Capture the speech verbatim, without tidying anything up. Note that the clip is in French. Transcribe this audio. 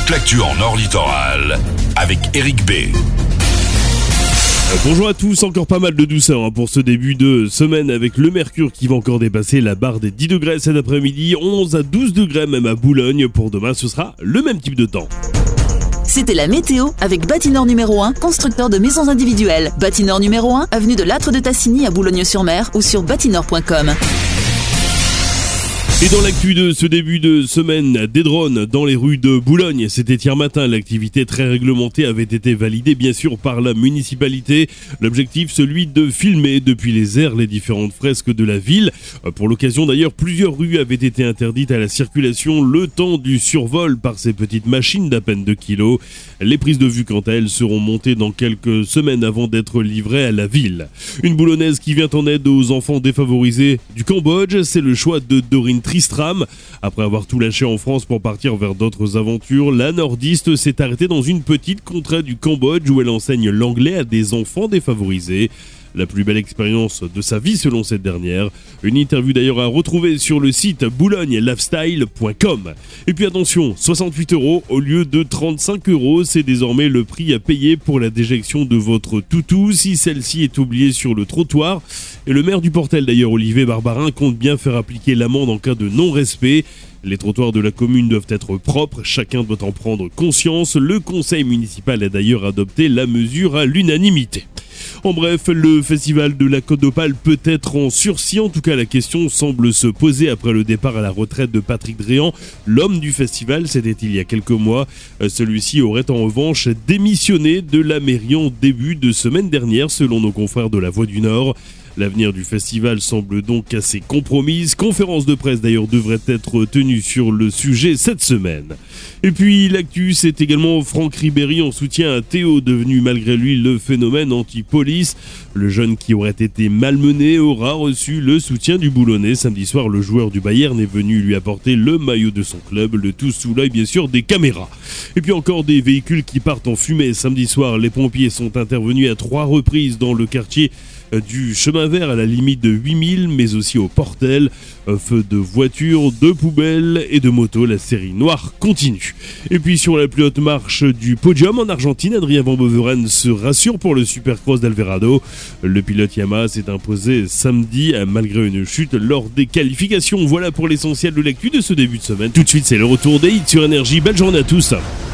toute l'actu en Nord Littoral avec Eric B. Bonjour à tous, encore pas mal de douceur hein, pour ce début de semaine avec le mercure qui va encore dépasser la barre des dix degrés cet après-midi, onze à douze degrés même à Boulogne. Pour demain, ce sera le même type de temps. C'était la météo avec Bâtineur numéro un, constructeur de maisons individuelles. Bâtineur numéro un, avenue de Lattre de Tassigny à Boulogne-sur-Mer ou sur bâtineur point com. Et dans l'actu de ce début de semaine, des drones dans les rues de Boulogne. C'était hier matin, l'activité très réglementée avait été validée bien sûr par la municipalité. L'objectif, celui de filmer depuis les airs les différentes fresques de la ville. Pour l'occasion d'ailleurs, plusieurs rues avaient été interdites à la circulation le temps du survol par ces petites machines d'à peine deux kilos. Les prises de vue quant à elles seront montées dans quelques semaines avant d'être livrées à la ville. Une boulonnaise qui vient en aide aux enfants défavorisés du Cambodge, c'est le choix de Dorine Tristram. Après avoir tout lâché en France pour partir vers d'autres aventures, la nordiste s'est arrêtée dans une petite contrée du Cambodge où elle enseigne l'anglais à des enfants défavorisés. La plus belle expérience de sa vie selon cette dernière. Une interview d'ailleurs à retrouver sur le site boulogne lifestyle point com. Et puis attention, soixante-huit euros au lieu de trente-cinq euros, c'est désormais le prix à payer pour la déjection de votre toutou si celle-ci est oubliée sur le trottoir. Et le maire du Portel d'ailleurs, Olivier Barbarin, compte bien faire appliquer l'amende en cas de non-respect. Les trottoirs de la commune doivent être propres, chacun doit en prendre conscience. Le conseil municipal a d'ailleurs adopté la mesure à l'unanimité. En bref, le festival de la Côte d'Opale peut être en sursis. En tout cas, la question semble se poser après le départ à la retraite de Patrick Dréan. L'homme du festival, c'était il y a quelques mois. Celui-ci aurait en revanche démissionné de la mairie en début de semaine dernière, selon nos confrères de La Voix du Nord. L'avenir du festival semble donc assez compromise. Conférence de presse d'ailleurs devrait être tenue sur le sujet cette semaine. Et puis l'actu, c'est également Franck Ribéry en soutien à Théo, devenu malgré lui le phénomène anti-police. Le jeune qui aurait été malmené aura reçu le soutien du Boulonnais. Samedi soir, le joueur du Bayern est venu lui apporter le maillot de son club, le tout sous l'œil bien sûr des caméras. Et puis encore des véhicules qui partent en fumée. Samedi soir, les pompiers sont intervenus à trois reprises dans le quartier du chemin vert à la limite de huit mille, mais aussi au Portel. Feu de voitures, de poubelles et de motos, la série noire continue. Et puis sur la plus haute marche du podium en Argentine, Adrien Van Beveren se rassure pour le Supercross d'Alvarado. Le pilote Yamaha s'est imposé samedi malgré une chute lors des qualifications. Voilà pour l'essentiel de l'actu de ce début de semaine. Tout de suite, c'est le retour des hits sur Énergie. Belle journée à tous.